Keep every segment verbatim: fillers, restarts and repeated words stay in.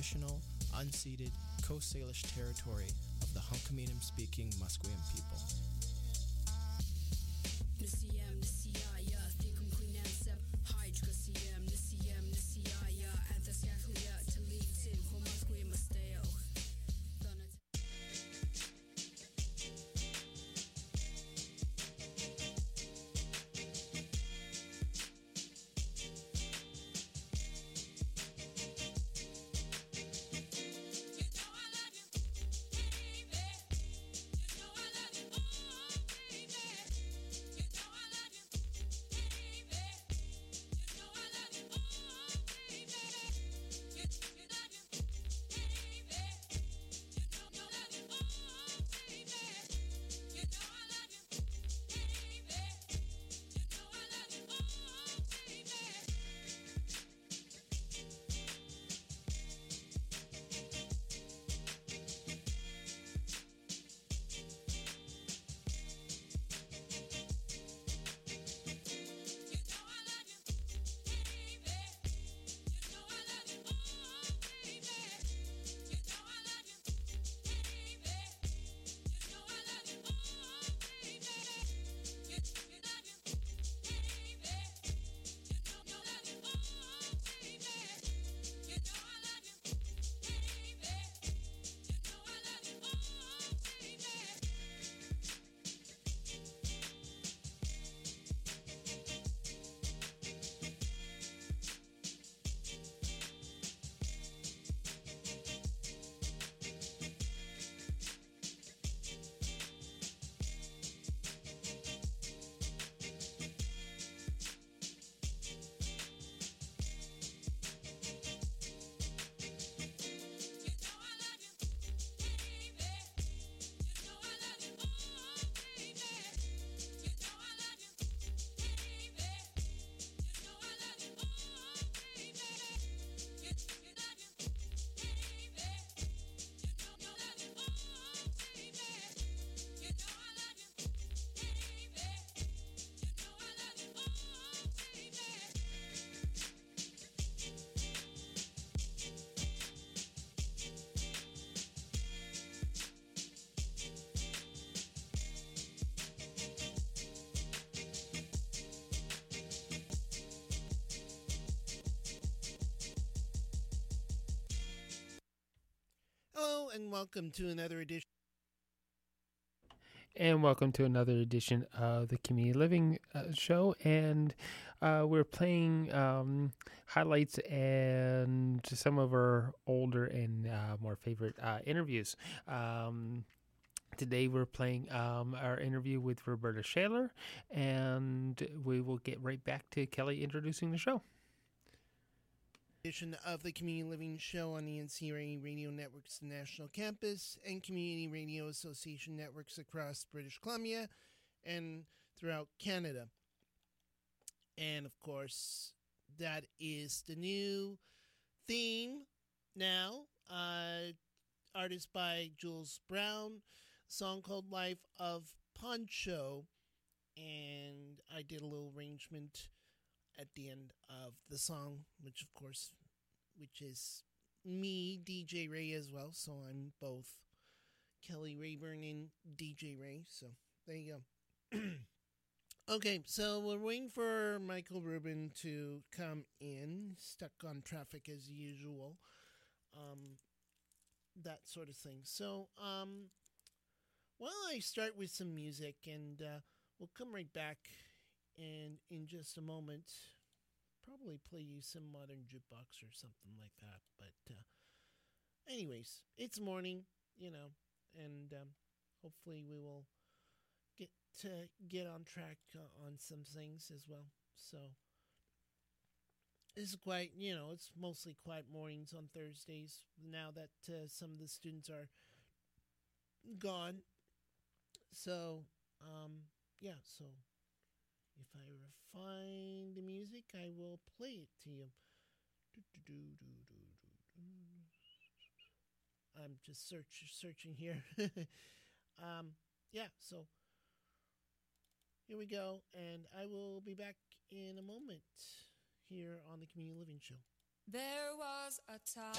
traditional, unceded Coast Salish territory of the Hunkaminam-speaking Musqueam people. Hello and welcome to another edition. And welcome to another edition of the Community Living uh, Show. And uh, we're playing um, highlights and some of our older and uh, more favorite uh, interviews. Um, today we're playing um, our interview with Roberta Shaler, and we will get right back to Kelly introducing the show. Edition of the Community Living Show on the N C R A Radio Network's National Campus and Community Radio Association networks across British Columbia and throughout Canada. And, of course, that is the new theme now. Uh, artist by Jules Brown, song called Life of Poncho. And I did a little arrangement at the end of the song, which of course, which is me, D J Ray as well. So I'm both Kelly Rayburn and D J Ray. So there you go. Okay, so we're waiting for Michael Rubin to come in. Stuck on traffic as usual. Um, that sort of thing. So, um, well, I start with some music, and uh, we'll come right back. And in just a moment, probably play you some modern jukebox or something like that. But uh, anyways, it's morning, you know, and um, hopefully we will get to get on track uh, on some things as well. So this is quite, you know, it's mostly quiet mornings on Thursdays now that uh, some of the students are gone. So, um, yeah, so if I find the music, I will play it to you. I'm just search searching here. um, yeah, so here we go, and I will be back in a moment here on the Community Living Show. There was a time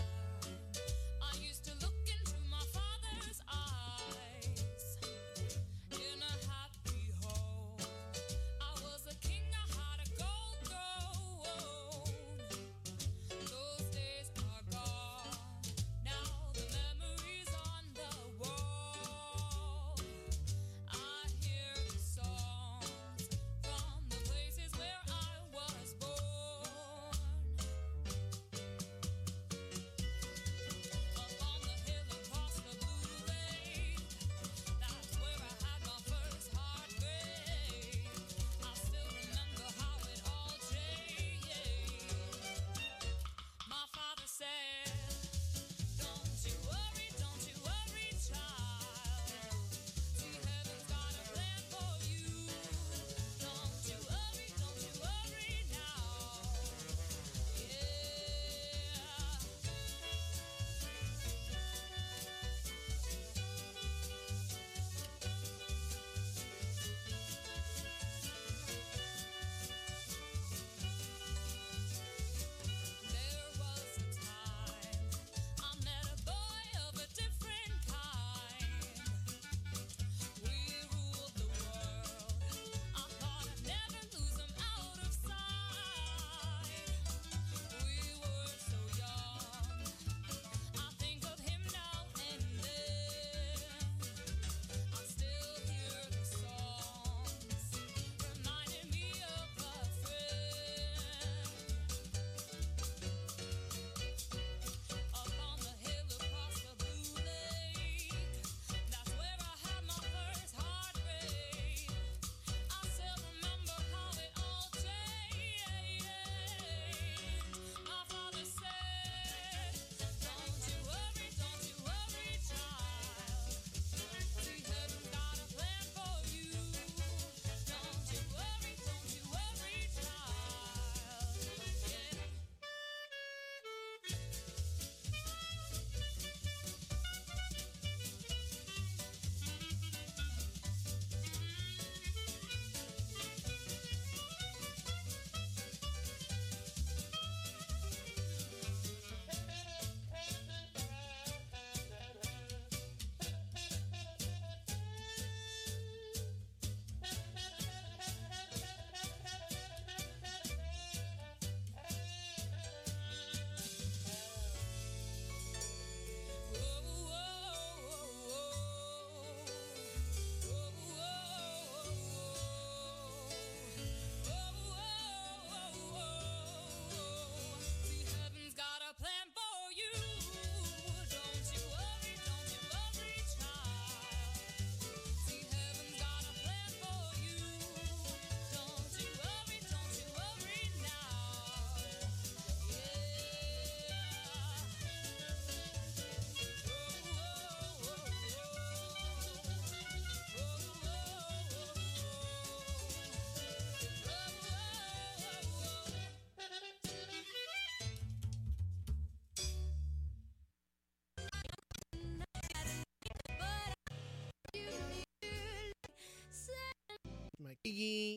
Iggy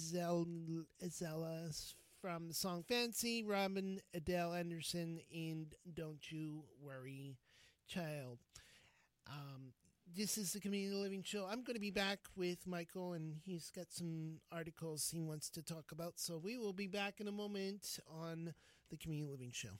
Azalea from the song Fancy, Robin Adele Anderson, and Don't You Worry, Child. Um, this is the Community Living Show. I'm going to be back with Michael, and he's got some articles he wants to talk about. So we will be back in a moment on the Community Living Show.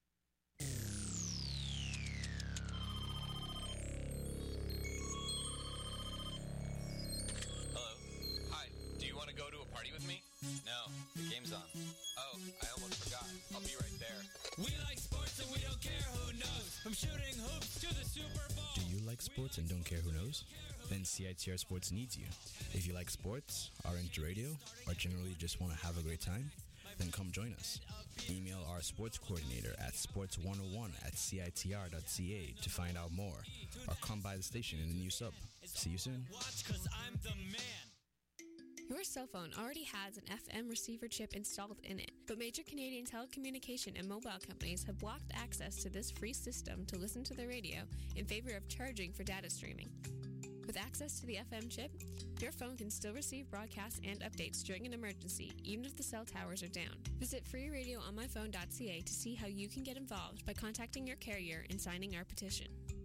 Go to a party with me? No, the game's on. Oh, I almost forgot. I'll be right there. We like sports and we don't care who knows. From shooting hoops to the Super Bowl. Do you like sports and don't care who knows? Then C I T R Sports needs you. If you like sports, are into radio, or generally just want to have a great time, then come join us. Email our sports coordinator at sports one oh one at C I T R dot C A to find out more, or come by the station in the new sub. See you soon. Watch, 'cause I'm the man. Your cell phone already has an F M receiver chip installed in it, but major Canadian telecommunication and mobile companies have blocked access to this free system to listen to the radio in favor of charging for data streaming. With access to the F M chip, your phone can still receive broadcasts and updates during an emergency, even if the cell towers are down. Visit free radio on my phone dot c a to see how you can get involved by contacting your carrier and signing our petition.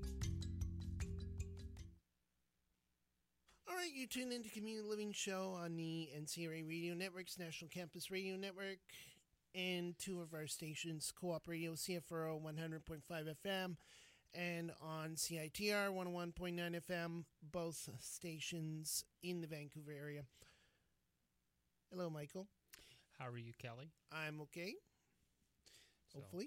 All right, you tune into Community Living Show on the N C R A Radio Network's National Campus Radio Network and two of our stations, Co-op Radio, C F R O one hundred point five F M, and on C I T R one oh one point nine F M, both stations in the Vancouver area. Hello, Michael. How are you, Kelly? I'm okay. So- Hopefully.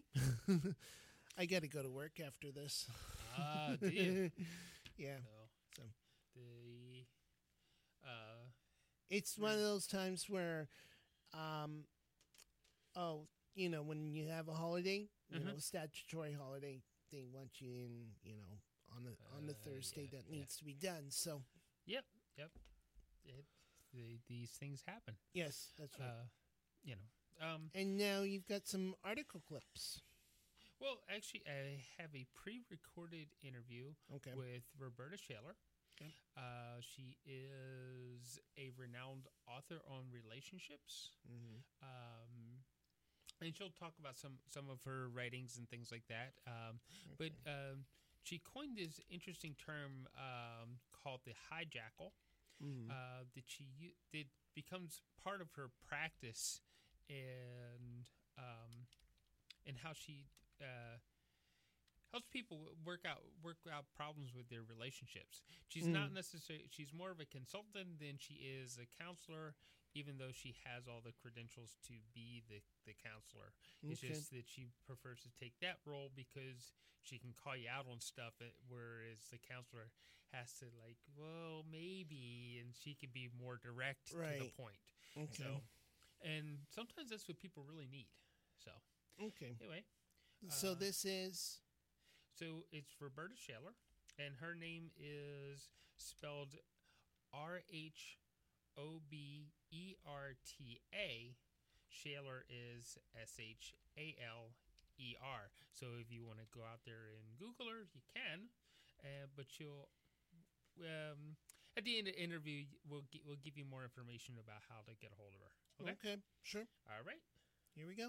I got to go to work after this. Ah, do you? Yeah. So, So. the uh, It's one of those times where, um, oh, you know, when you have a holiday, you Mhm. know, a statutory holiday, they want you in, you know, on the on the Uh, Thursday yeah, that yeah. needs to be done. So, yep, yep. It, the, these things happen. yes, that's right. Uh, you know. Um, And now you've got some article clips. well, actually, I have a pre-recorded interview Okay. with Roberta Shaler. Okay. Uh, she is a renowned author on relationships. Mm-hmm. Um, and she'll talk about some, some of her writings and things like that. Um, But um, she coined this interesting term um, called the hijackal Mm-hmm. uh, that she u- that becomes part of her practice, and um, and how she uh, helps people work out work out problems with their relationships. She's not necessarily she's more of a consultant than she is a counselor, even though she has all the credentials to be the, the counselor. It's Okay. just that she prefers to take that role because she can call you out on stuff, uh, whereas the counselor has to, like, well, maybe, and she can be more direct to the Right. point. Okay. So, and sometimes that's what people really need. So, Okay. anyway, So uh, this is so it's Roberta Shaler, and her name is spelled R H O B E R T A. Shaler is S H A L E R. So if you want to go out there and Google her, you can. Uh, but you'll um, at the end of the interview, we'll gi- we'll give you more information about how to get a hold of her. Okay. okay. Sure. All right. Here we go.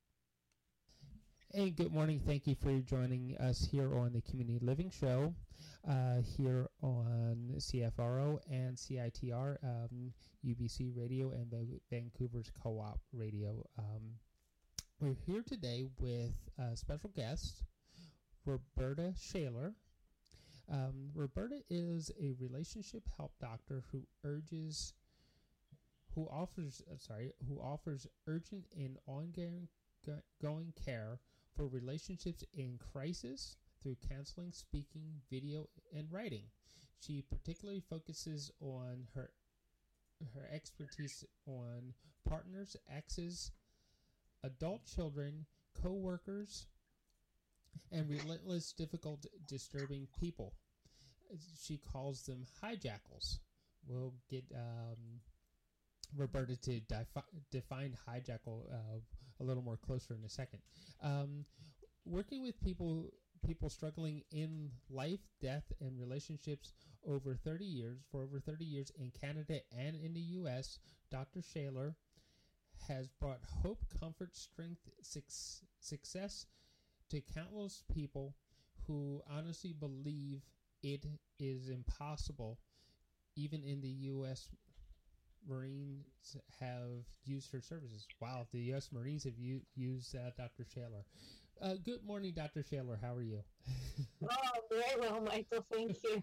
Hey, good morning. Thank you for joining us here on the Community Living Show, uh, here on C F R O and C I T R, um, U B C Radio, and Va- Vancouver's Co-op Radio. Um, we're here today with a special guest, Roberta Shaler. Um, Roberta is a relationship help doctor who urges, who offers, uh, sorry, who offers urgent and ongoing go- going care for relationships in crisis through counseling, speaking, video, and writing. She particularly focuses on her her expertise on partners, exes, adult children, co-workers, and relentless, difficult, disturbing people. She calls them hijackals. We'll get um, Roberta to defi- define hijackal uh, a little more closer in a second. Um, working with people people struggling in life, death, and relationships over thirty years, for over thirty years in Canada and in the U S, Doctor Shaler has brought hope, comfort, strength, suc- success to countless people who honestly believe it is impossible. Even in the U S Marines have used her services. Wow, the U S Marines have u- used uh, Doctor Shaler. Uh, good morning, Doctor Shaler. How are you? Oh, very well, Michael. Thank you.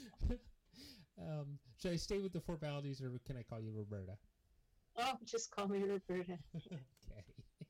um, should I stay with the formalities, or can I call you Roberta? Oh, just call me Roberta. Okay.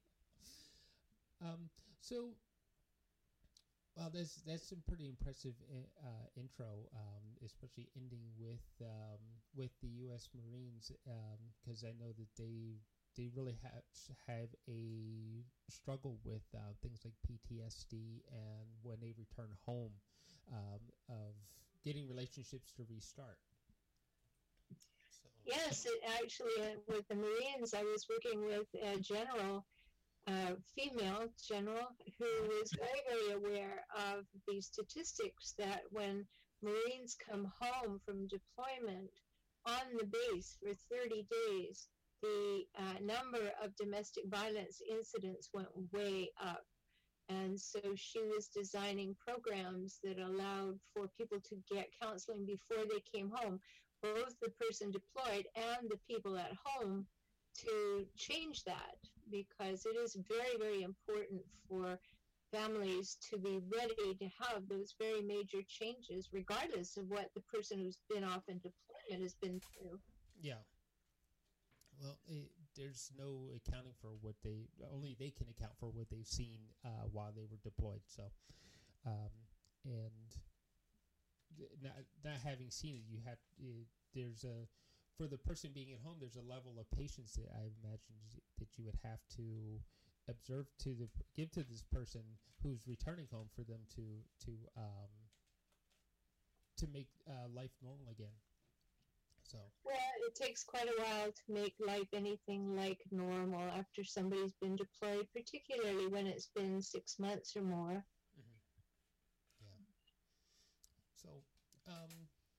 um, so, well, that's that's some pretty impressive i- uh, intro, um, especially ending with um, with the U S Marines, because I know that they they really have have a struggle with uh, things like P T S D, and when they return home, um, of getting relationships to restart. So, Yes, it actually, uh, with the Marines, I was working with a general, uh, female general, who was very, very aware of the statistics that when Marines come home from deployment on the base for thirty days, the uh, number of domestic violence incidents went way up. And so she was designing programs that allowed for people to get counseling before they came home, both the person deployed and the people at home, to change that, because it is very, very important for families to be ready to have those very major changes, regardless of what the person who's been off in deployment has been through. Yeah. Well, it, there's no accounting for what they, only they can account for what they've seen uh, while they were deployed. So, um, and not, not having seen it, you have, uh, there's a, for the person being at home, there's a level of patience that I imagine that you would have to observe to the, give to this person who's returning home for them to, to, um, to make uh, life normal again. So. Well, it takes quite a while to make life anything like normal after somebody's been deployed, particularly when it's been six months or more. Mm-hmm. Yeah. So, um,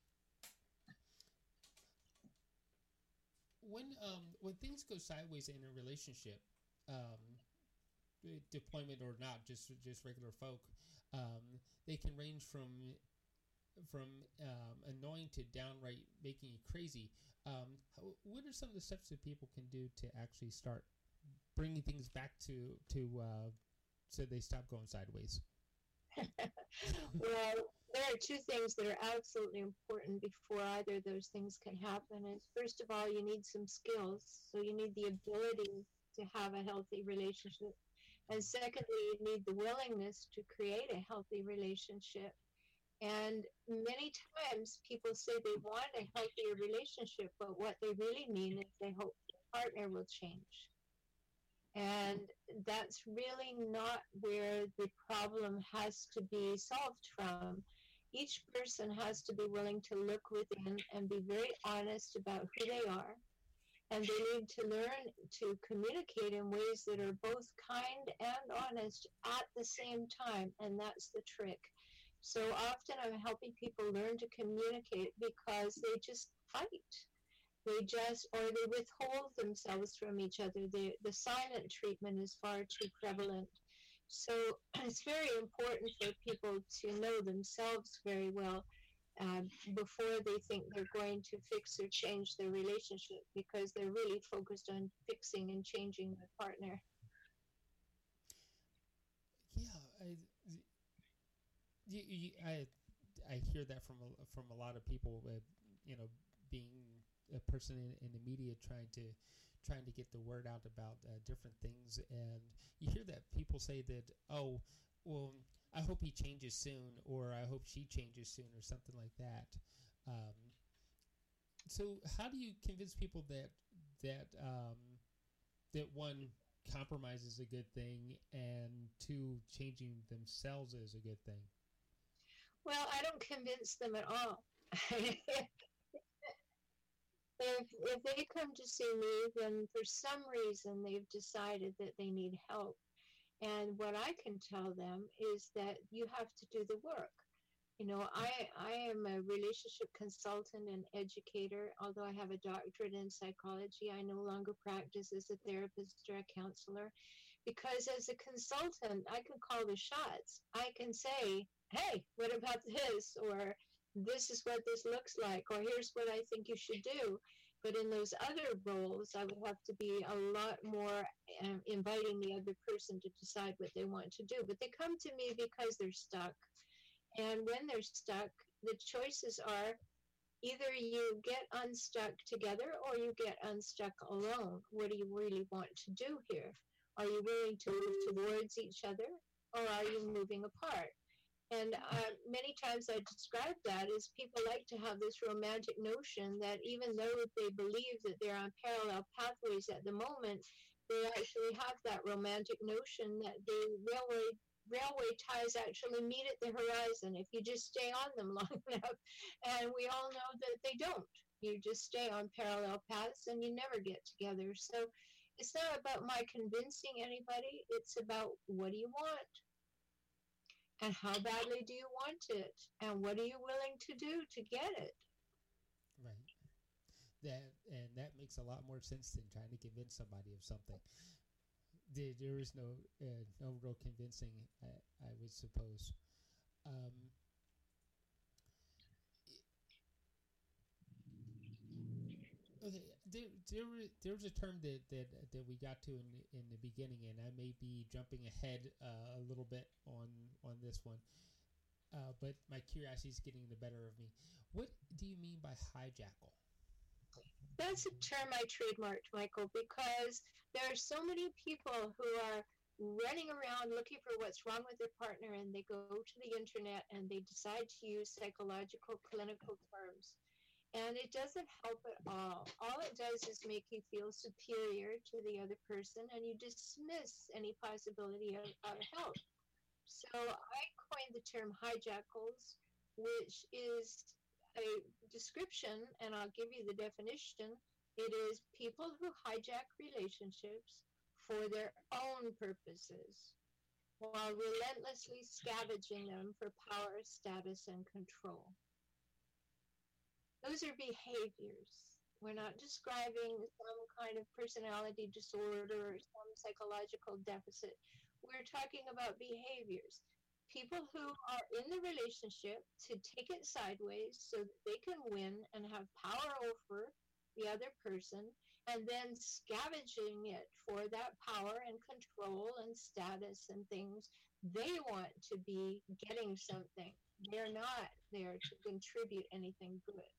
when um, when things go sideways in a relationship, um, deployment or not, just just regular folk, um, they can range from from um, annoying to downright making you crazy. Um, how, what are some of the steps that people can do to actually start bringing things back to to uh, so they stop going sideways? Well, there are two things that are absolutely important before either of those things can happen. Is first of all, you need some skills. So you need the ability to have a healthy relationship. And secondly, you need the willingness to create a healthy relationship. And many times people say they want a healthier relationship, but what they really mean is they hope the partner will change. And that's really not where the problem has to be solved from. Each person has to be willing to look within and be very honest about who they are. And they need to learn to communicate in ways that are both kind and honest at the same time. And that's the trick. So often I'm helping people learn to communicate because they just fight. They just, or they withhold themselves from each other. They, the silent treatment is far too prevalent. So it's very important for people to know themselves very well uh, before they think they're going to fix or change their relationship, because they're really focused on fixing and changing their partner. Yeah, I, you, you, I, I hear that from a, from a lot of people. Uh, you know, being a person in, in the media, trying to trying to get the word out about uh, different things, and you hear that people say that, oh, well, I hope he changes soon, or I hope she changes soon, or something like that. Um, so, how do you convince people that that um, that one, compromise is a good thing, and two, changing themselves is a good thing? Well, I don't convince them at all. If, if they come to see me, then for some reason they've decided that they need help. And what I can tell them is that you have to do the work. You know, I, I am a relationship consultant and educator. Although I have a doctorate in psychology, I no longer practice as a therapist or a counselor, because as a consultant, I can call the shots. I can say, hey, what about this? Or this is what this looks like, or here's what I think you should do. But in those other roles, I would have to be a lot more um, inviting the other person to decide what they want to do. But they come to me because they're stuck. And when they're stuck, the choices are either you get unstuck together or you get unstuck alone. What do you really want to do here? Are you willing to move towards each other, or are you moving apart? And uh, many times I describe that as people like to have this romantic notion that even though they believe that they're on parallel pathways at the moment, they actually have that romantic notion that the railway railway ties actually meet at the horizon if you just stay on them long enough. And we all know that they don't. You just stay on parallel paths and you never get together. So it's not about my convincing anybody. It's about, what do you want? And how badly do you want it? And what are you willing to do to get it? Right. That and that makes a lot more sense than trying to convince somebody of something. There, there is no uh, no real convincing, I, I would suppose. Um, okay, there there wa- there was a term that, that that we got to in in the beginning, and I may be jumping ahead uh, a little bit on on this one. Uh, but my curiosity is getting the better of me. What do you mean by hijackal? That's a term I trademarked, Michael, because there are so many people who are running around looking for what's wrong with their partner, and they go to the internet and they decide to use psychological clinical terms. And it doesn't help at all. All it does is make you feel superior to the other person, and you dismiss any possibility of, of help. So I coined the term hijackals, which is a description, and I'll give you the definition. It is people who hijack relationships for their own purposes while relentlessly scavenging them for power, status, and control. Those are behaviors. We're not describing some kind of personality disorder or some psychological deficit. We're talking about behaviors. People who are in the relationship to take it sideways so that they can win and have power over the other person, and then scavenging it for that power and control and status and things. They want to be getting something. They're not there to contribute anything good.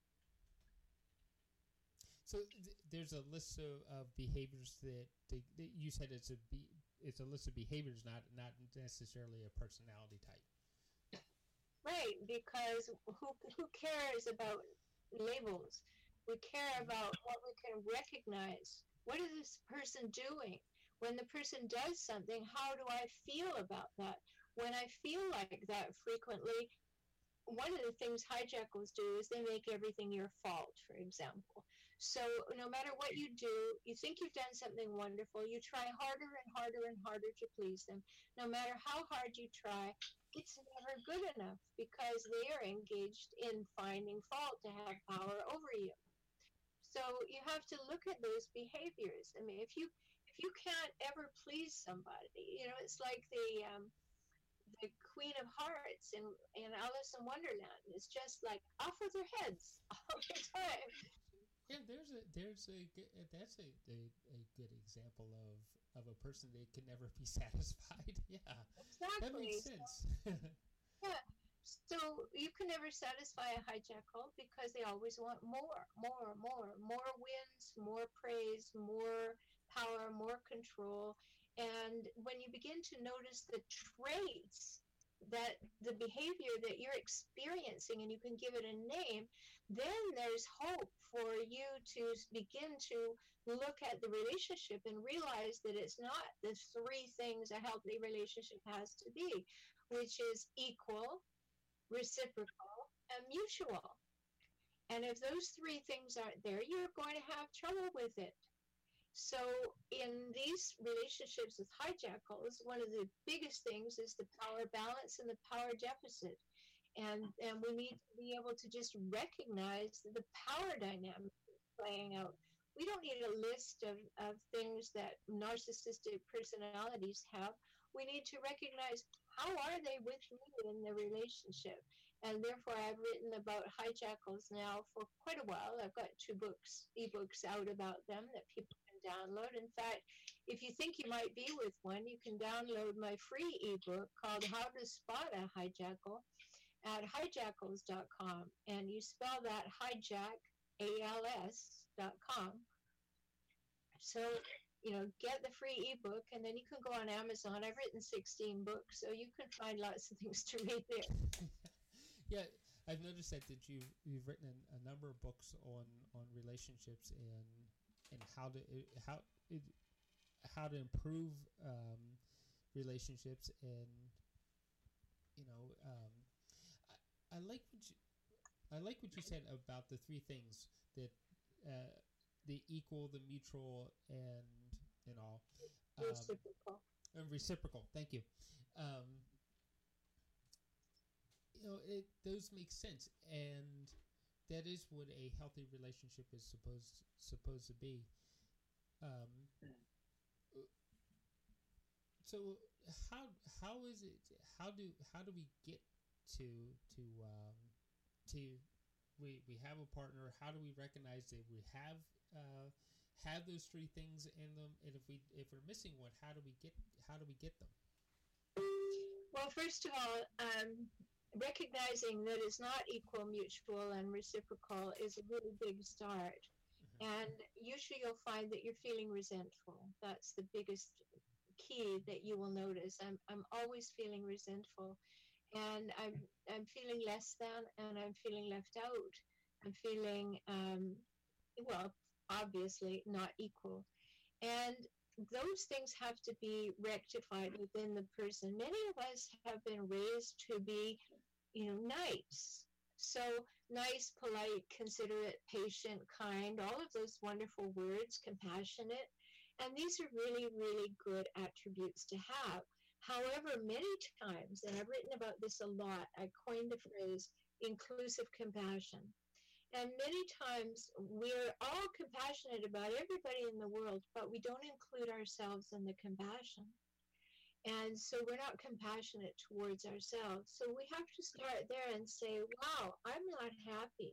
So th- there's a list of, of behaviors that, they, that you said it's a be, it's a list of behaviors, not not necessarily a personality type. Right, because who who cares about labels? We care about what we can recognize. What is this person doing? When the person does something, how do I feel about that? When I feel like that frequently, one of the things hijackals do is they make everything your fault, for example. So no matter what you do, you think you've done something wonderful, you try harder and harder and harder to please them. No matter how hard you try, it's never good enough because they are engaged in finding fault to have power over you. So you have to look at those behaviors. I mean, if you if you can't ever please somebody, you know, it's like the um, the Queen of Hearts in, in Alice in Wonderland. It's just like off with their heads all the time. Yeah, there's a there's a good- uh, that's a, a, a good example of, of a person that can never be satisfied. Yeah, Exactly. that makes So, sense. yeah. So you can never satisfy a hijackal because they always want more, more, more, more wins, more praise, more power, more control. And when you begin to notice the traits that the behavior that you're experiencing and you can give it a name, then there's hope for you to begin to look at the relationship and realize that it's not the three things a healthy relationship has to be, which is equal, reciprocal, and mutual. And if those three things aren't there, you're going to have trouble with it. So in these relationships with hijackals, one of the biggest things is the power balance and the power deficit. And, and we need to be able to just recognize the power dynamic playing out. We don't need a list of, of things that narcissistic personalities have. We need to recognize how are they with me in the relationship. And therefore, I've written about hijackals now for quite a while. I've got two books, ebooks out about them that people can download. In fact, if you think you might be with one, you can download my free ebook called How to Spot a Hijackal at hijackals dot com. And you spell that hijack, A L S dot com. So, you know, get the free ebook, and then you can go on Amazon. I've written sixteen books, so you can find lots of things to read there. Yeah, I've noticed that, that you you've written a, a number of books on, on relationships and and how to how it, how to improve um, relationships, and you know um, I, I like what you I like what you said about the three things that uh, the equal, the mutual, and and all um, Reciprocal. and reciprocal. Thank you. Um, it, those make sense, and that is what a healthy relationship is supposed supposed to be. Um, so how how is it? How do how do we get to to um, to we we have a partner? How do we recognize that we have uh, have those three things in them? And if we if we're missing one, how do we get how do we get them? Well, first of all, um, recognizing that it's not equal, mutual, and reciprocal is a really big start. Mm-hmm. And usually you'll find that you're feeling resentful. That's the biggest key that you will notice. I'm, I'm always feeling resentful. And I'm, I'm feeling less than, and I'm feeling left out. I'm feeling, um, well, obviously not equal. And those things have to be rectified within the person. Many of us have been raised to be, you know, nice. So nice, polite, considerate, patient, kind, all of those wonderful words, compassionate. And these are really, really good attributes to have. However, many times, and I've written about this a lot, I coined the phrase inclusive compassion. And many times we're all compassionate about everybody in the world, but we don't include ourselves in the compassion. And so we're not compassionate towards ourselves. So we have to start there and say, wow, I'm not happy.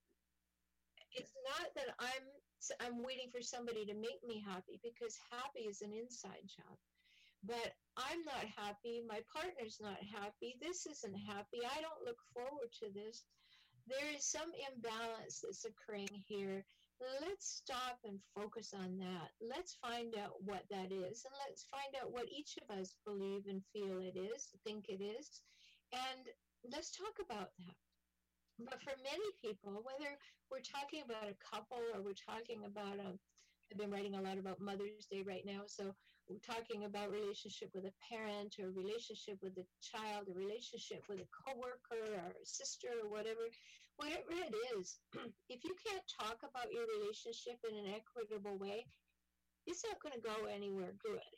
It's not that I'm I'm waiting for somebody to make me happy, because happy is an inside job. But I'm not happy. My partner's not happy. This isn't happy. I don't look forward to this. There is some imbalance that's occurring here. Let's stop and focus on that. Let's find out what that is, and let's find out what each of us believe and feel it is, think it is, and let's talk about that. But for many people, whether we're talking about a couple or we're talking about a, I've been writing a lot about Mother's Day right now, so we're talking about relationship with a parent, or relationship with a child, a relationship with a coworker or a sister or whatever, whatever it is, if you can't talk about your relationship in an equitable way, it's not going to go anywhere good.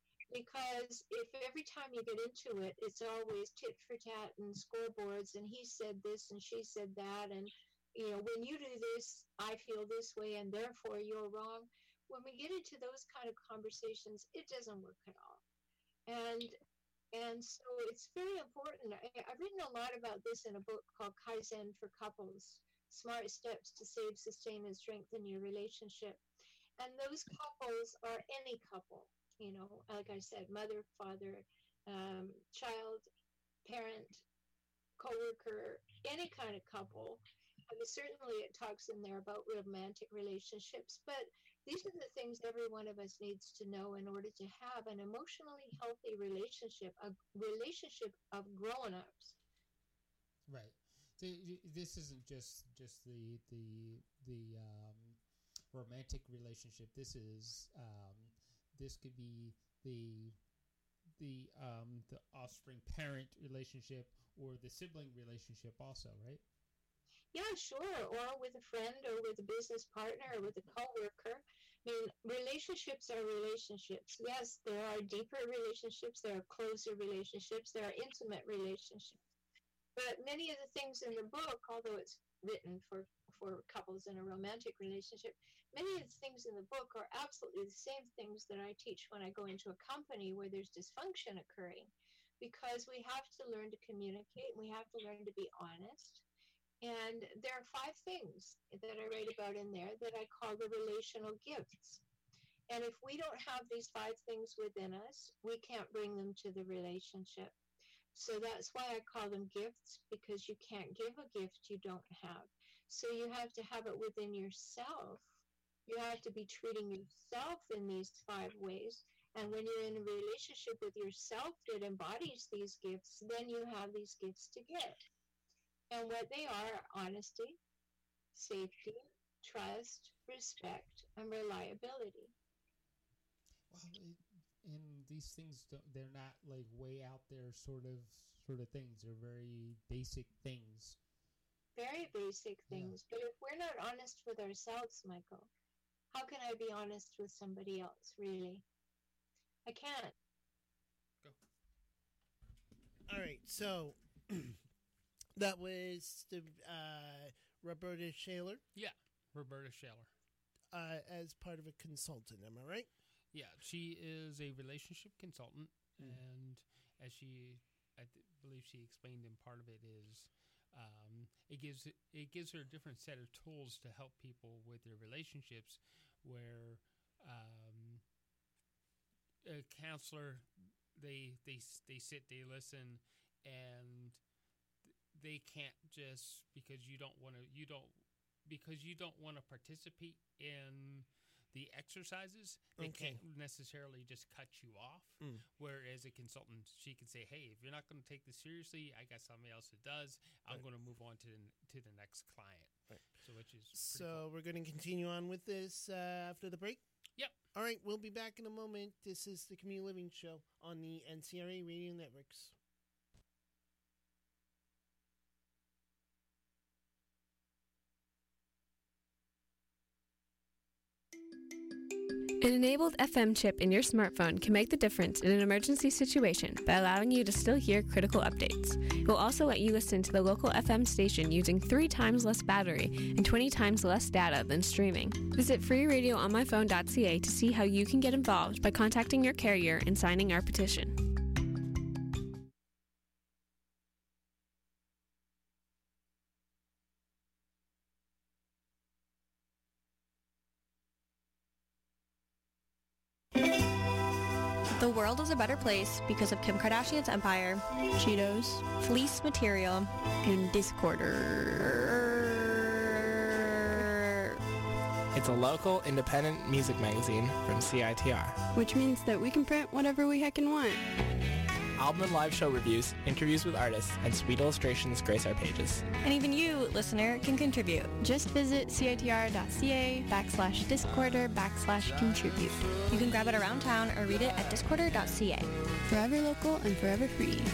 Because if every time you get into it, it's always tit for tat and scoreboards, and he said this and she said that, and you know, when you do this, I feel this way, and therefore you're wrong. When we get into those kind of conversations, it doesn't work at all. And and so it's very important. I, I've written a lot about this in a book called Kaizen for Couples, Smart Steps to Save, Sustain, and Strengthen Your Relationship. And those couples are any couple, you know, like I said, mother, father, um, child, parent, coworker, any kind of couple. I mean, certainly it talks in there about romantic relationships, but these are the things every one of us needs to know in order to have an emotionally healthy relationship, a relationship of grown-ups. Right. So this isn't just just the the the um, romantic relationship. This is um, this could be the the um, the offspring parent relationship, or the sibling relationship also, right? Yeah, sure. Or with a friend, or with a business partner, or with a coworker. I mean, relationships are relationships. Yes, there are deeper relationships, there are closer relationships, there are intimate relationships. But many of the things in the book, although it's written for, for couples in a romantic relationship, many of the things in the book are absolutely the same things that I teach when I go into a company where there's dysfunction occurring. Because we have to learn to communicate, we have to learn to be honest. And there are five things that I write about in there that I call the relational gifts. And if we don't have these five things within us, we can't bring them to the relationship. So that's why I call them gifts, because you can't give a gift you don't have. So you have to have it within yourself. You have to be treating yourself in these five ways. And when you're in a relationship with yourself that embodies these gifts, then you have these gifts to give. And what they are are honesty, safety, trust, respect, and reliability. Well, it, and these things, don't, they're not like way out there sort of sort of things. They're very basic things. Very basic things. Yeah. But if we're not honest with ourselves, Michael, how can I be honest with somebody else, really? I can't. Go. All right, so... That was the uh, Roberta Shaler Yeah, Roberta Shaler. uh, as part of a consultant. Am I right? Yeah, she is a relationship consultant, Mm. and as she, I th- believe she explained, in part of it is, um, it gives it gives her a different set of tools to help people with their relationships, where um, a counselor, they they s- they sit, they listen, and th- they can't just because you don't want to you don't because you don't want to participate in the exercises, they Okay. can't necessarily just cut you off. Mm. Whereas a consultant, she can say, "Hey, if you're not going to take this seriously, I got somebody else that does. I'm Right. going to move on to the, to the next client." Right. So, which is pretty So we're going to continue on with this uh, after the break? Yep. All right, we'll be back in a moment. This is the Community Living Show on the N C R A Radio Networks. An enabled F M chip in your smartphone can make the difference in an emergency situation by allowing you to still hear critical updates. It will also let you listen to the local F M station using three times less battery and twenty times less data than streaming. Visit free radio on my phone dot c a to see how you can get involved by contacting your carrier and signing our petition. The world is a better place because of Kim Kardashian's empire, Cheetos, fleece material, and Discorder. It's a local independent music magazine from C I T R. Which means that we can print whatever we heckin' want. Album and live show reviews, interviews with artists, and sweet illustrations grace our pages. And even you, listener, can contribute. Just visit citr.ca backslash discorder backslash contribute. You can grab it around town or read it at discorder.ca. Forever local and forever free.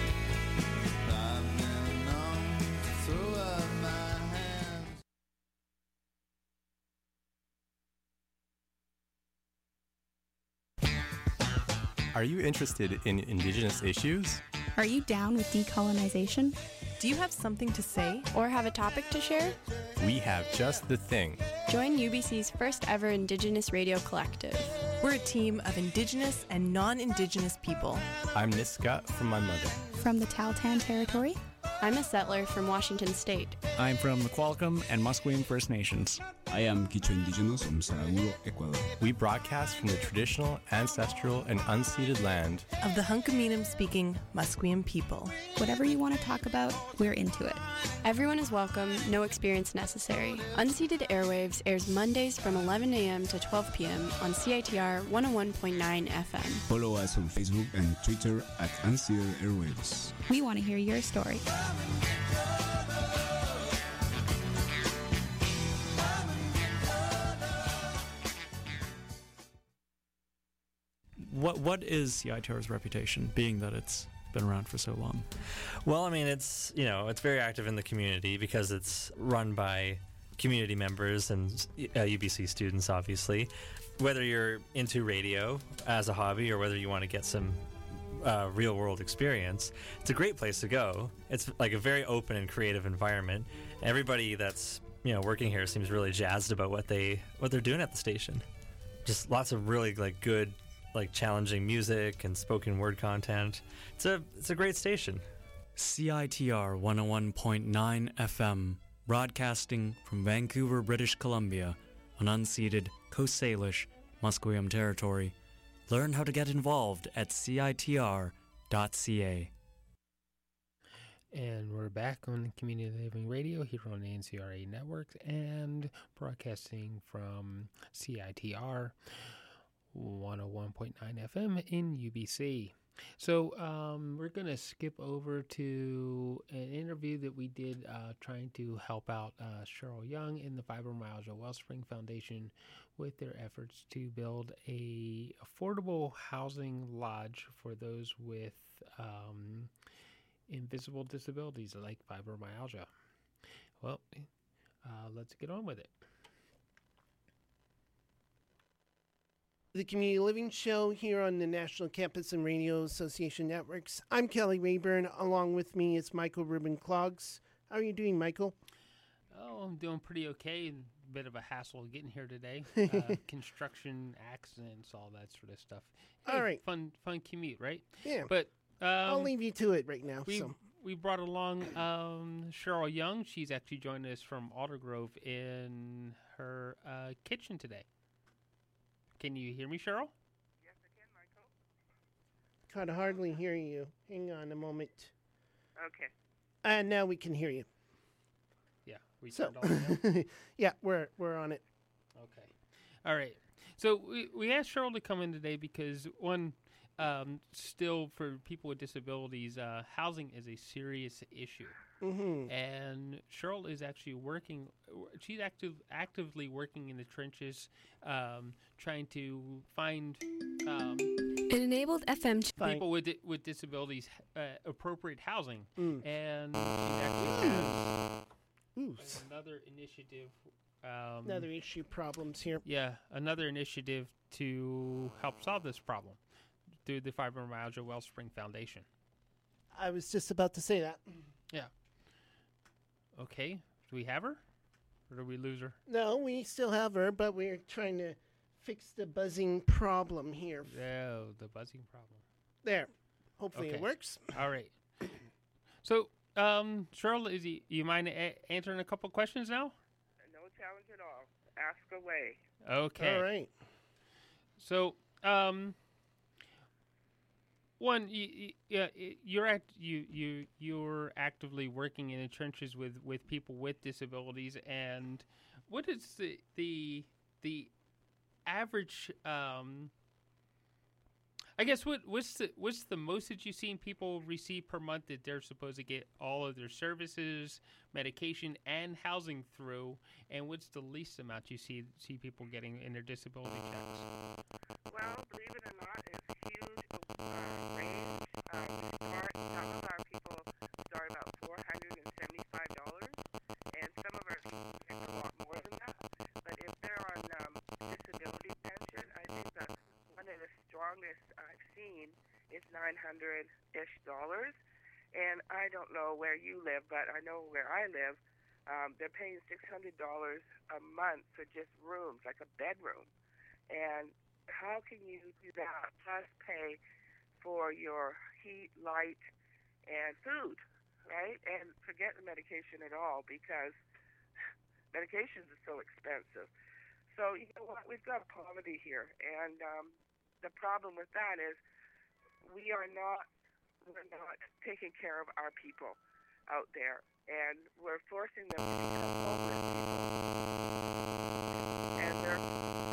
Are you interested in Indigenous issues? Are you down with decolonization? Do you have something to say? Or have a topic to share? We have just the thing. Join U B C's first ever Indigenous Radio Collective. We're a team of Indigenous and non-Indigenous people. I'm Niska from my mother. From the Tahltan Territory? I'm a settler from Washington State. I'm from the Qualicum and Musqueam First Nations. I am Quichua Indigenous from Saraguro, Ecuador. We broadcast from the traditional, ancestral, and unceded land of the Hunkaminam-speaking Musqueam people. Whatever you want to talk about, we're into it. Everyone is welcome, no experience necessary. Unceded Airwaves airs Mondays from eleven a.m. to twelve p.m. on C I T R one oh one point nine F M. Follow us on Facebook and Twitter at Unceded Airwaves. We want to hear your story. What what is C I T R's reputation, being that it's been around for so long? Well, I mean, it's you know it's very active in the community because it's run by community members and uh, U B C students, obviously. Whether you're into radio as a hobby or whether you want to get some uh, real world experience, it's a great place to go. It's like a very open and creative environment. Everybody that's you know working here seems really jazzed about what they what they're doing at the station. Just lots of really like good, like challenging music and spoken word content. It's a it's a great station. C I T R one oh one point nine F M, broadcasting from Vancouver, British Columbia, on unceded Coast Salish, Musqueam territory. Learn how to get involved at C I T R dot C A. And we're back on Community Living Radio here on the N C R A Network and broadcasting from C I T R one oh one point nine F M in U B C. So um, we're going to skip over to an interview that we did uh, trying to help out uh, Cheryl Young in the Fibromyalgia Wellspring Foundation with their efforts to build a affordable housing lodge for those with um, invisible disabilities like fibromyalgia. Well, uh, let's get on with it. the Community Living Show here on the National Campus and Radio Association Networks. I'm Kelly Rayburn. Along with me is Michael Rubin Clogs. How are you doing, Michael? Oh, I'm doing pretty okay. A bit of a hassle getting here today. Uh, construction, accidents, all that sort of stuff. Hey, all right. Fun fun commute, right? Yeah. But um, I'll leave you to it right now. We, so. we brought along um, Cheryl Young. She's actually joined us from Aldergrove in her uh, kitchen today. Can you hear me, Cheryl? Yes, I can, Michael. Can't hardly hear you. Hang on a moment. Okay. And now we can hear you. Yeah, we so, turned on yeah, we're we're on it. Okay. All right. So we we asked Cheryl to come in today because one, um, still for people with disabilities, uh, housing is a serious issue. Mm-hmm. And Cheryl is actually working. She's active, actively working in the trenches, um, trying to find um, an enabled F M ch- people with di- with disabilities uh, appropriate housing. Mm. And she actually has Ooh. another initiative. Um, Another issue problems here. Yeah, another initiative to help solve this problem through the Fibromyalgia Wellspring Foundation. I was just about to say that. Yeah. Okay. Do we have her? Or do we lose her? No, we still have her, but we're trying to fix the buzzing problem here. Oh, the buzzing problem. There. Hopefully okay. it works. All right. So, um, Cheryl, is you, you mind a- answering a couple questions now? No challenge at all. Ask away. Okay. All right. So, um, one, you, you, yeah, you're act, you you you're actively working in the trenches with, with people with disabilities, and what is the the the average? Um, I guess what what's the what's the most that you've seen people receive per month that they're supposed to get all of their services, medication, and housing through, and what's the least amount you see see people getting in their disability checks? Well, believe it or not, it's huge uh, range. Um, start, some of our people start about four hundred seventy-five dollars, and some of our people get a lot more than that. But if they're on um, disability pension, I think that's one of the strongest I've seen is nine hundred-ish dollars. And I don't know where you live, but I know where I live, um, they're paying six hundred dollars a month for just rooms, like a bedroom. And how can you do that plus pay for your heat, light, and food, right? And forget the medication at all because medications are so expensive. So, you know what? We've got poverty here. And um, the problem with that is we are not, we're not taking care of our people out there. And we're forcing them to become homeless people. And they're...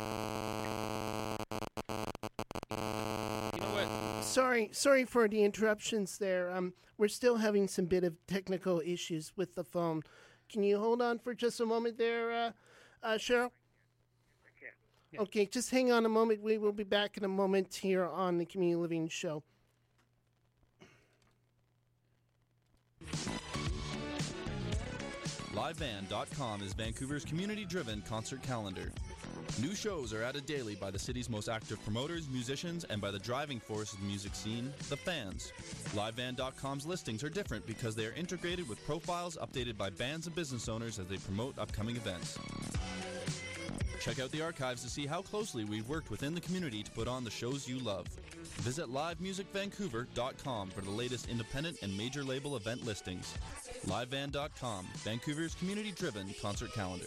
You know what? Sorry, sorry for the interruptions there. Um, we're still having some bit of technical issues with the phone. Can you hold on for just a moment there, uh, uh, Cheryl? Yeah. Okay, just hang on a moment. We will be back in a moment here on the Community Living Show. live band dot com is Vancouver's community-driven concert calendar. New shows are added daily by the city's most active promoters, musicians, and by the driving force of the music scene, the fans. live band dot com's listings are different because they are integrated with profiles updated by bands and business owners as they promote upcoming events. Check out the archives to see how closely we've worked within the community to put on the shows you love. Visit live music vancouver dot com for the latest independent and major label event listings. live band dot com, Vancouver's community-driven concert calendar.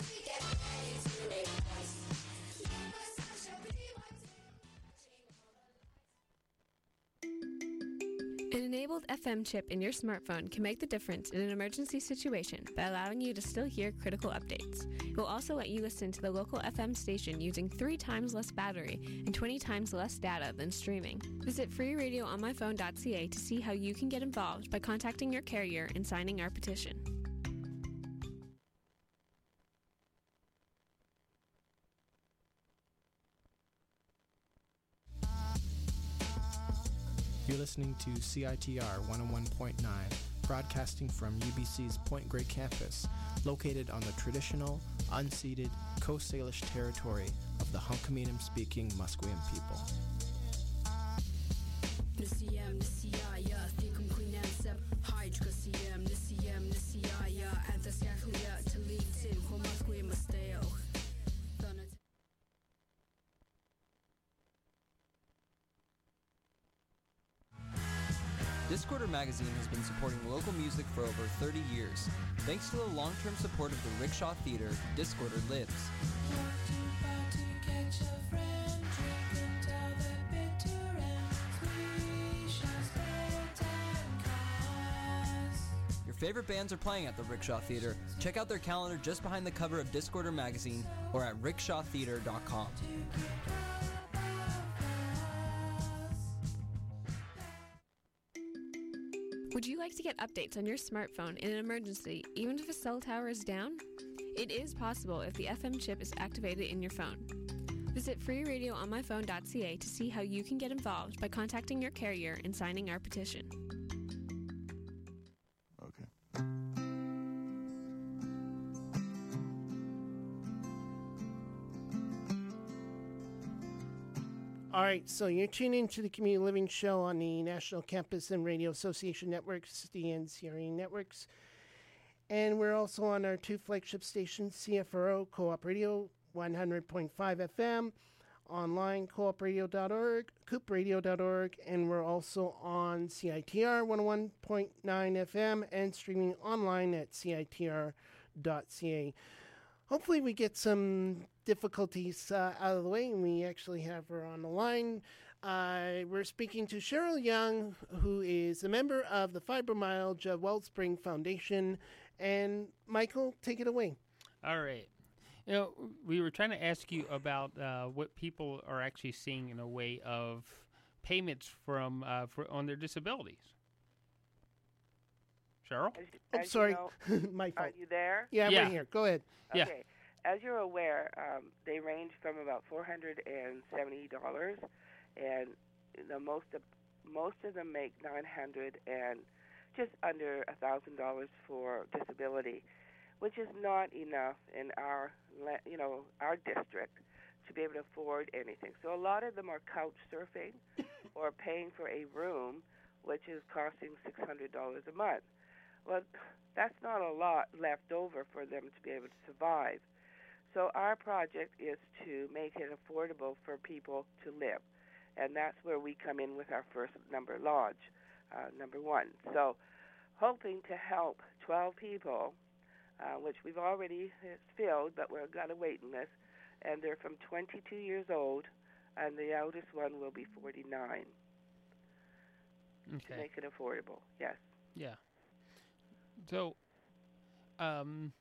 An enabled F M chip in your smartphone can make the difference in an emergency situation by allowing you to still hear critical updates. It will also let you listen to the local F M station using three times less battery and twenty times less data than streaming. Visit free radio on my phone dot c a to see how you can get involved by contacting your carrier and signing our petition. You're listening to C I T R one oh one point nine, broadcasting from U B C's Point Grey campus, located on the traditional, unceded Coast Salish territory of the Hunkaminam-speaking Musqueam people. Discorder Magazine has been supporting local music for over thirty years. Thanks to the long-term support of the Rickshaw Theater, Discorder lives. Your favorite bands are playing at the Rickshaw Theater. Check out their calendar just behind the cover of Discorder Magazine or at rickshaw theater dot com. Would you like to get updates on your smartphone in an emergency, even if a cell tower is down? It is possible if the F M chip is activated in your phone. Visit free radio on my phone dot c a to see how you can get involved by contacting your carrier and signing our petition. All right, so you're tuned into the Community Living Show on the National Campus and Radio Association Networks, the N C R E networks. And we're also on our two flagship stations, C F R O Co-op Radio, one hundred point five F M, online, co op radio dot org, coop radio dot org, and we're also on C I T R one oh one point nine F M and streaming online at C I T R dot C A. Hopefully we get some difficulties uh, out of the way, and we actually have her on the line. Uh, we're speaking to Cheryl Young, who is a member of the Fibromyalgia Wellspring Foundation. And Michael, take it away. All right. You know, we were trying to ask you about uh, what people are actually seeing in a way of payments from uh, for on their disabilities. Cheryl? As, oh, as sorry. You know, My fault. Are you there? Yeah, I'm yeah. right here. Go ahead. Yeah. Okay. As you're aware, um, they range from about four hundred seventy dollars, and the most of, most of them make nine hundred dollars and just under one thousand dollars for disability, which is not enough in our, you know, our district to be able to afford anything. So a lot of them are couch surfing or paying for a room, which is costing six hundred dollars a month. Well, that's not a lot left over for them to be able to survive. So our project is to make it affordable for people to live, and that's where we come in with our first number lodge, uh, number one. So hoping to help twelve people, uh, which we've already filled, but we've got a waiting list, and they're from twenty-two years old, and the eldest one will be forty-nine. Okay. To make it affordable, yes. Yeah. So, um...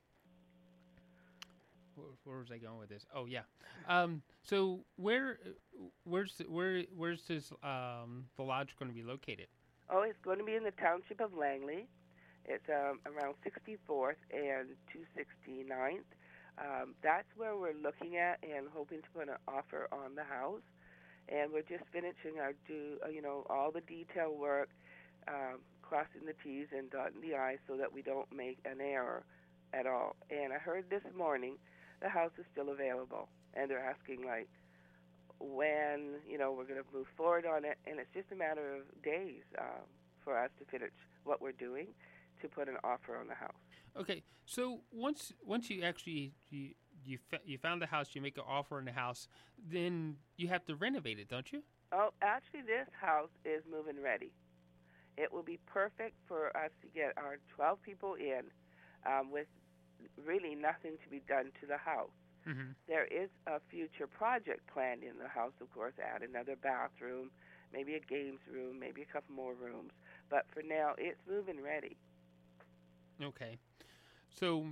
Where, where was I going with this? Oh yeah. Um, so where, where's the, where, where's this um, the lodge going to be located? Oh, it's going to be in the township of Langley. It's um, around sixty-fourth and two sixty-ninth. Um, that's where we're looking at and hoping to put an offer on the house. And we're just finishing our do, uh, you know, all the detail work, um, crossing the T's and dotting the I's so that we don't make an error at all. And I heard this morning the house is still available, and they're asking, like, when, you know, we're going to move forward on it, and it's just a matter of days um, for us to finish what we're doing to put an offer on the house. Okay, so once once you actually, you you, fa- you found the house, you make an offer on the house, then you have to renovate it, don't you? Oh, actually, this house is move-in ready. It will be perfect for us to get our twelve people in um, with really nothing to be done to the house. Mm-hmm. There is a future project planned in the house, of course, add another bathroom, maybe a games room, maybe a couple more rooms. But for now, it's move-in ready. Okay. So,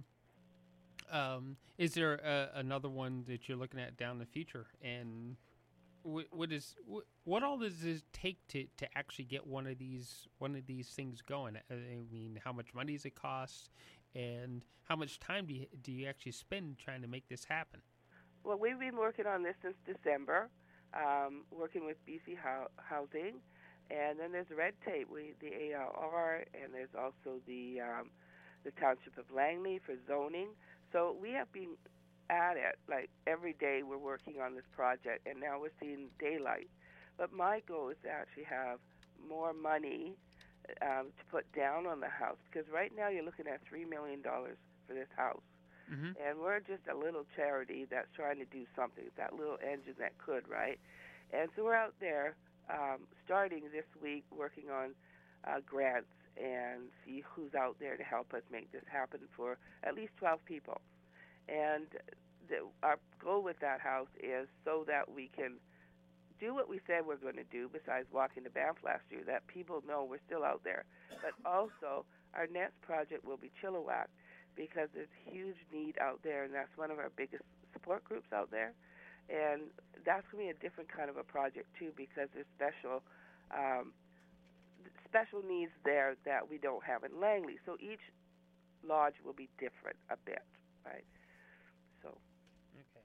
um, is there a, another one that you're looking at down the future? And what, what is what, what all does it take to, to actually get one of these one of these things going? I mean, how much money does it cost? And how much time do you, do you actually spend trying to make this happen? Well, we've been working on this since December, um, working with B C Housing. And then there's red tape, we, the A L R, and there's also the um, the Township of Langley for zoning. So we have been at it. Like every day we're working on this project, and now we're seeing daylight. But my goal is to actually have more money um, to put down on the house, because right now you're looking at three million dollars for this house. Mm-hmm. And we're just a little charity that's trying to do something, that little engine that could, right? And so we're out there um, starting this week working on uh, grants and see who's out there to help us make this happen for at least twelve people. And the, our goal with that house is so that we can do what we said we're going to do, besides walking to Banff last year, that people know we're still out there. But also, our next project will be Chilliwack, because there's huge need out there, and that's one of our biggest support groups out there. And that's going to be a different kind of a project, too, because there's special um, special needs there that we don't have in Langley. So each lodge will be different a bit, right? So. Okay.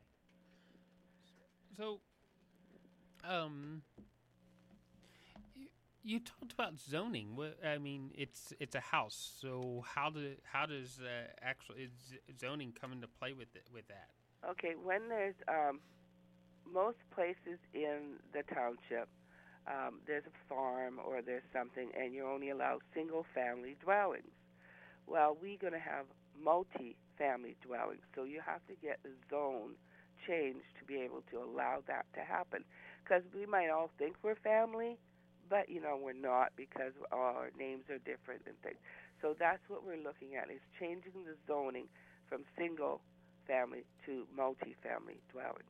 So, um, you, you talked about zoning. What, I mean, it's it's a house. So how do how does uh, actually is zoning come into play with it, with that? Okay, when there's um, most places in the township, um, there's a farm or there's something, and you're only allowed single-family dwellings. Well, we're going to have multi-family dwellings, so you have to get the zone changed to be able to allow that to happen. Because we might all think we're family, but, you know, we're not, because our names are different and things. So that's what we're looking at, is changing the zoning from single family to multi-family dwellings.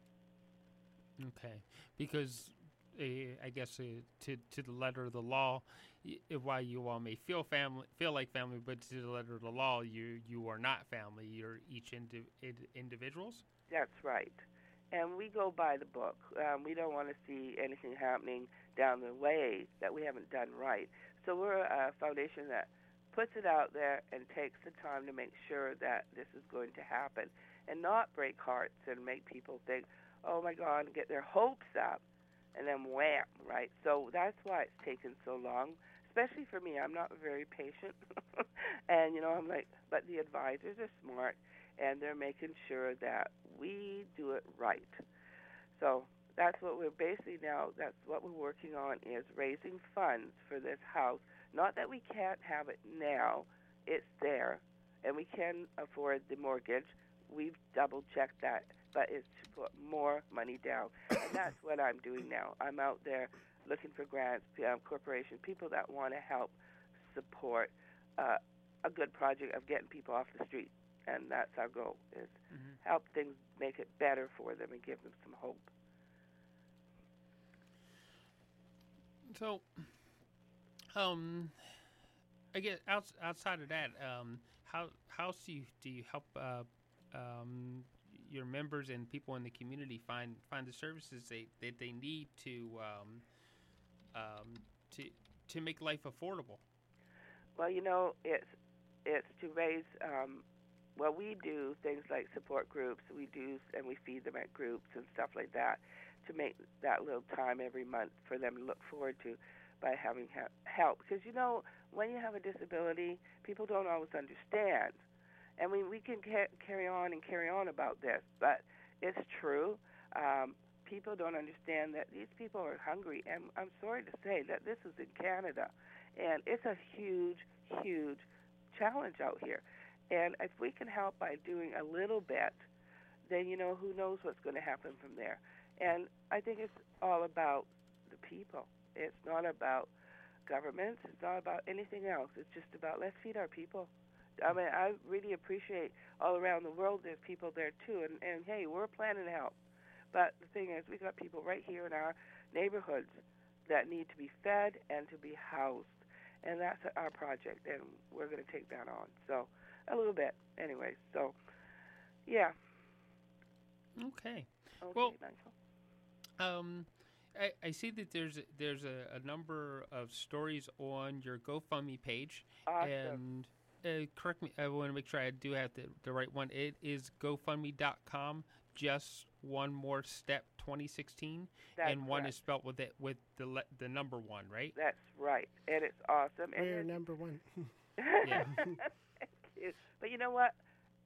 Okay, because uh, I guess uh, to to the letter of the law, y- while you all may feel family, feel like family, but to the letter of the law, you you are not family. You're each indi- id- individuals. That's right, and we go by the book. Um, we don't want to see anything happening down the way that we haven't done right. So we're a foundation that puts it out there and takes the time to make sure that this is going to happen, and not break hearts and make people think, oh my God, and get their hopes up, and then wham, right? So that's why it's taken so long, especially for me. I'm not very patient, and, you know, I'm like, but the advisors are smart, and they're making sure that we do it right. So that's what we're basically now, that's what we're working on, is raising funds for this house. Not that we can't have it now, it's there, and we can afford the mortgage. We've double-checked that, but it's to put more money down, and that's what I'm doing now. I'm out there looking for grants, um, corporations, people that want to help support uh, a good project of getting people off the street, and that's our goal, is mm-hmm. help things make it better for them and give them some hope. So, um, I guess outs- outside of that, um, how how do you do you help uh, um, your members and people in the community find find the services they that they need to um, um, to to make life affordable? Well, you know, it's it's to raise. Um, well, we do things like support groups. We do, and we feed them at groups and stuff like that, to make that little time every month for them to look forward to by having ha- help. Because, you know, when you have a disability, people don't always understand. I mean, we can ca- carry on and carry on about this, but it's true. Um, people don't understand that these people are hungry, and I'm sorry to say that this is in Canada, and it's a huge, huge challenge out here. And if we can help by doing a little bit, then, you know, who knows what's going to happen from there. And I think it's all about the people. It's not about governments. It's not about anything else. It's just about, let's feed our people. I mean, I really appreciate all around the world there's people there, too. And, and hey, we're planning to help. But the thing is, we got people right here in our neighborhoods that need to be fed and to be housed. And that's our project, and we're going to take that on. So, a little bit, anyway. So, yeah. Okay. Okay, well, Michael. Um, I, I see that there's a, there's a, a number of stories on your GoFundMe page. Awesome. And uh, correct me, I want to make sure I do have the, the right one. It is GoFundMe dot com, just one more step twenty sixteen. That's and one correct. is spelled with it with the le- the number one, right? That's right. And it's awesome. And We're it's, number one. Yeah. Thank you. But you know what?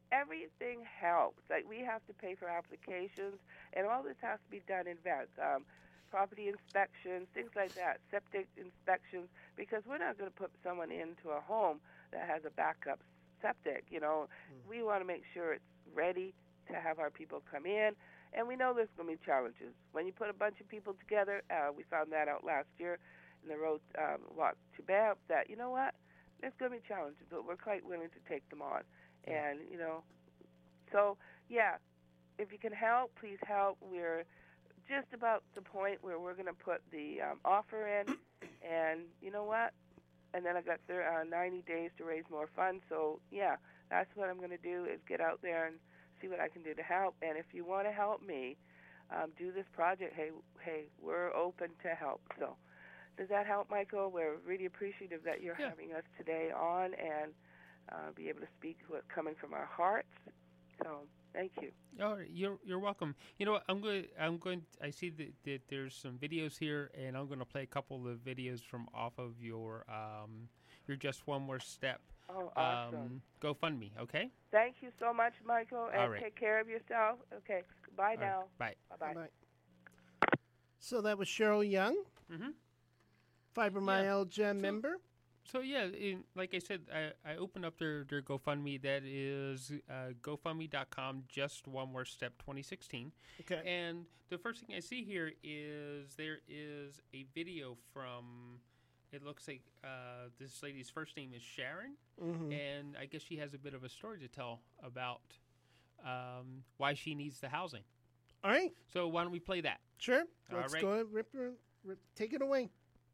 everything helps. Like we have to pay for applications, and all this has to be done in advance. Um, property inspections, things like that, septic inspections, because we're not going to put someone into a home that has a backup septic. You know, mm. we want to make sure it's ready to have our people come in, and we know there's going to be challenges. When you put a bunch of people together, uh, we found that out last year in the road um, walk to Banff, that, you know what, there's going to be challenges, but we're quite willing to take them on. Yeah. And, you know, so, yeah, if you can help, please help. We're just about the point where we're going to put the um, offer in, and you know what? And then I got there, uh, ninety days to raise more funds. So yeah, that's what I'm going to do, is get out there and see what I can do to help. And if you want to help me um, do this project, hey, hey, we're open to help. So does that help, Michael? We're really appreciative that you're yeah. having us today on and uh, be able to speak what's coming from our hearts. So. Thank you. Oh, you're you're welcome. You know what? I'm going. I'm going. I see that, that there's some videos here, and I'm going to play a couple of videos from off of your um your Just One More Step. Oh, awesome. Um, GoFundMe. Okay. Thank you so much, Michael, and right. take care of yourself. Okay. Bye All now. Right. Bye. Bye. So that was Cheryl Young, mm-hmm. fibromyalgia yeah. so, member. So yeah, in, like I said, I, I opened up their, their GoFundMe. That is uh, GoFundMe dot com, Just One More Step twenty sixteen. Okay. And the first thing I see here is there is a video from, it looks like uh, this lady's first name is Sharon. Mm-hmm. And I guess she has a bit of a story to tell about um, why she needs the housing. All right. So why don't we play that? Sure. All Let's right. go ahead, rip, rip, rip, take it away.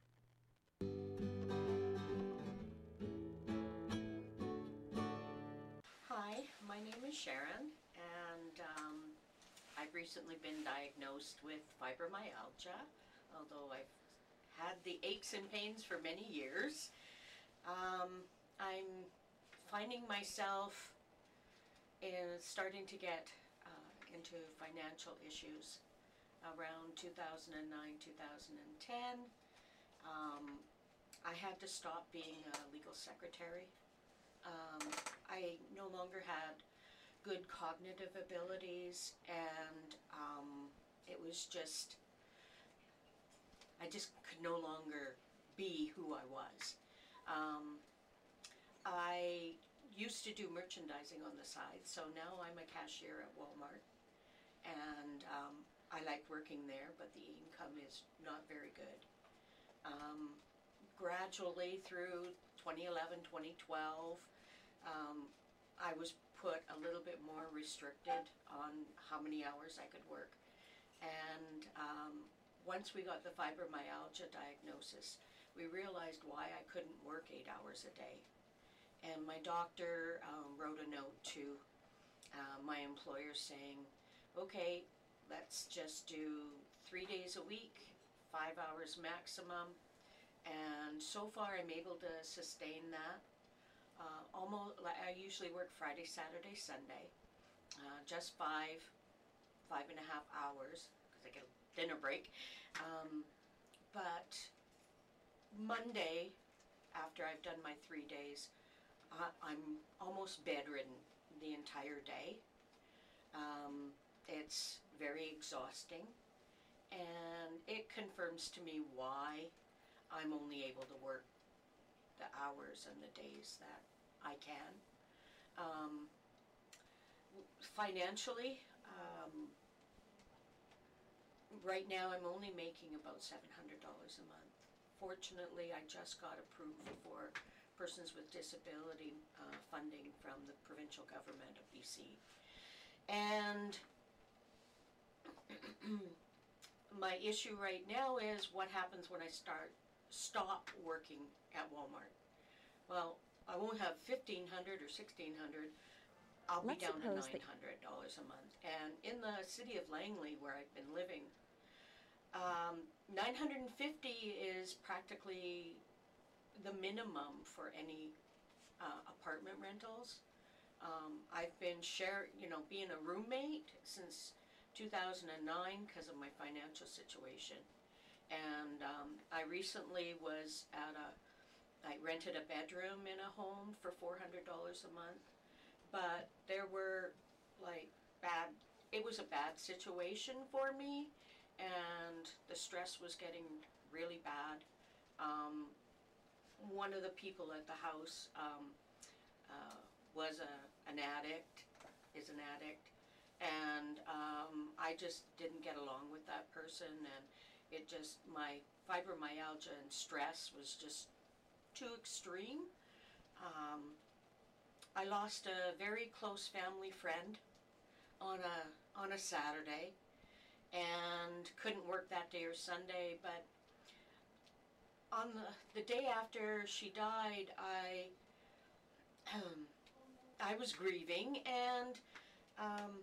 Hi, my name is Sharon, and um, I've recently been diagnosed with fibromyalgia, although I've had the aches and pains for many years. Um, I'm finding myself in starting to get uh, into financial issues around two thousand nine, two thousand ten. Um, I had to stop being a legal secretary. Um, I no longer had good cognitive abilities, and um, it was just, I just could no longer be who I was. Um, I used to do merchandising on the side, so now I'm a cashier at Walmart, and um, I like working there, but the income is not very good. Um, gradually through twenty eleven, twenty twelve, um, I was put a little bit more restricted on how many hours I could work. And um, once we got the fibromyalgia diagnosis, we realized why I couldn't work eight hours a day. And my doctor um, wrote a note to uh, my employer saying, okay, let's just do three days a week, five hours maximum. And so far I'm able to sustain that. Uh, almost, like I usually work Friday, Saturday, Sunday, uh, just five, five and a half hours, because I get a dinner break. Um, but Monday, after I've done my three days, uh, I'm almost bedridden the entire day. Um, it's very exhausting, and it confirms to me why I'm only able to work the hours and the days that I can. Um, financially, um, right now I'm only making about seven hundred dollars a month. Fortunately, I just got approved for persons with disability uh, funding from the provincial government of B C. And my issue right now is what happens when I start stop working at Walmart. Well, I won't have fifteen hundred dollars or sixteen hundred dollars. I'll Let's be down to suppose nine hundred dollars a month. And in the city of Langley, where I've been living, um, nine hundred fifty dollars is practically the minimum for any uh, apartment rentals. Um, I've been share, you know, being a roommate since two thousand nine because of my financial situation. And um, I recently was at a, I rented a bedroom in a home for four hundred dollars a month. but there were like bad, it was a bad situation for me, and the stress was getting really bad. Um, one of the people at the house um, uh, was a, an addict, is an addict, and um, I just didn't get along with that person, and it just, my fibromyalgia and stress was just too extreme. Um, I lost a very close family friend on a on a Saturday, and couldn't work that day or Sunday, but on the, the day after she died, I um, I was grieving, and um,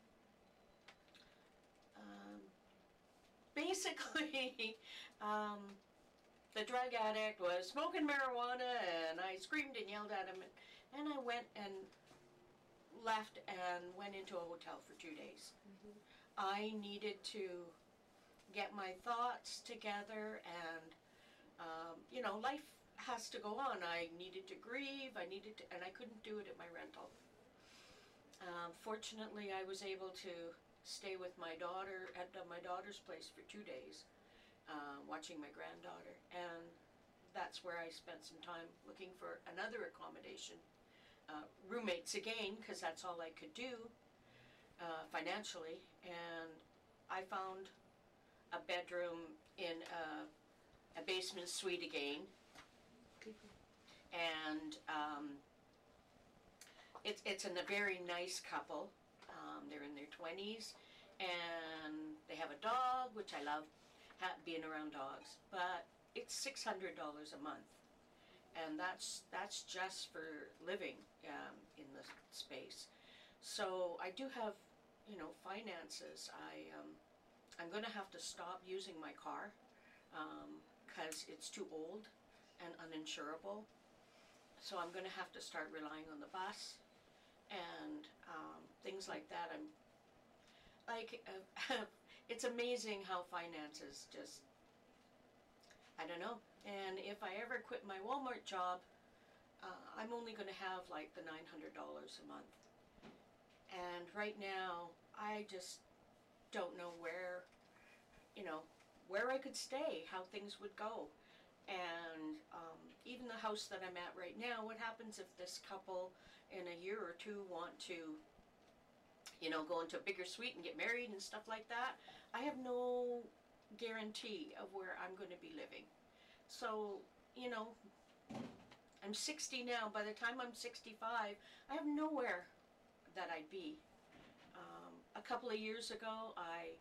um, basically um, the drug addict was smoking marijuana, and I screamed and yelled at him, and, and I went and left and went into a hotel for two days. Mm-hmm. I needed to get my thoughts together, and um, you know, life has to go on. I needed to grieve, I needed to, and I couldn't do it at my rental. Um, fortunately, I was able to stay with my daughter at uh, my daughter's place for two days, uh, watching my granddaughter, and that's where I spent some time looking for another accommodation. Uh, roommates again, because that's all I could do uh, financially, and I found a bedroom in a, a basement suite again, and um, it's it's in a very nice couple. Um, they're in their twenties, and they have a dog, which I love, ha- being around dogs, but it's six hundred dollars a month. And that's that's just for living um, in the space. So I do have, you know, finances. I um, I'm going to have to stop using my car because um, it's too old and uninsurable. So I'm going to have to start relying on the bus and um, things like that. I'm like, uh, it's amazing how finances just, I don't know. And if I ever quit my Walmart job, uh, I'm only going to have like the nine hundred dollars a month. And right now, I just don't know where, you know, where I could stay, how things would go. And um, even the house that I'm at right now, what happens if this couple in a year or two want to, you know, go into a bigger suite and get married and stuff like that? I have no guarantee of where I'm going to be living. So, you know, I'm sixty now. By the time I'm sixty-five, I have nowhere that I'd be. Um, a couple of years ago, I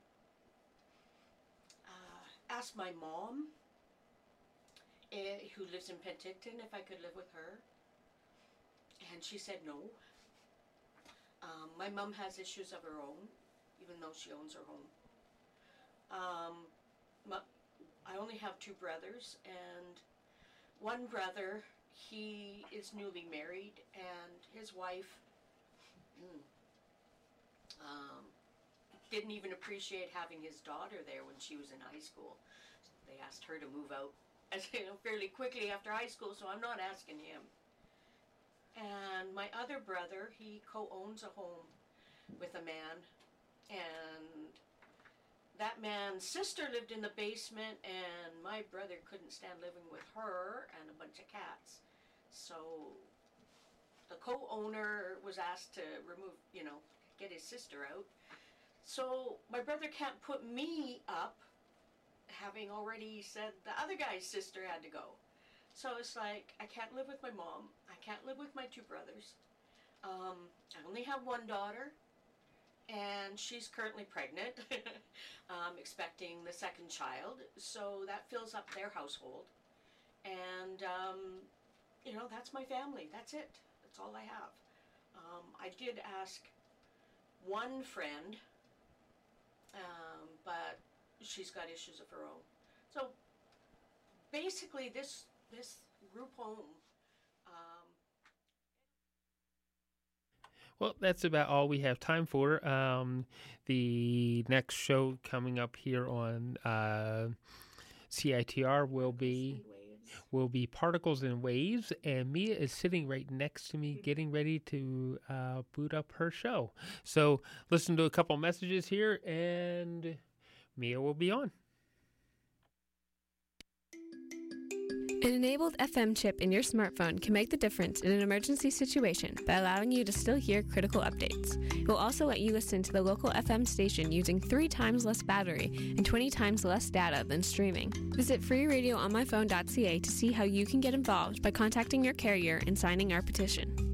uh, asked my mom, eh, who lives in Penticton, if I could live with her. And she said no. Um, my mom has issues of her own, even though she owns her home. Um, my, I only have two brothers, and one brother, he is newly married, and his wife mm, um, didn't even appreciate having his daughter there when she was in high school. They asked her to move out as, you know, fairly quickly after high school, so I'm not asking him. And my other brother, he co-owns a home with a man, and that man's sister lived in the basement, and my brother couldn't stand living with her and a bunch of cats. So the co-owner was asked to remove, you know, get his sister out. So my brother can't put me up, having already said the other guy's sister had to go. So it's like, I can't live with my mom. I can't live with my two brothers. Um, I only have one daughter. And she's currently pregnant, um, expecting the second child, so that fills up their household. And, um, you know, that's my family. That's it. That's all I have. Um, I did ask one friend, um, but she's got issues of her own. So basically, this this group home. Um, Well, that's about all we have time for. Um, the next show coming up here on uh, C I T R will be will be Particles and Waves, and Mia is sitting right next to me getting ready to uh, boot up her show. So listen to a couple messages here, and Mia will be on. An enabled F M chip in your smartphone can make the difference in an emergency situation by allowing you to still hear critical updates. It will also let you listen to the local F M station using three times less battery and twenty times less data than streaming. Visit free radio on my phone dot c a to see how you can get involved by contacting your carrier and signing our petition.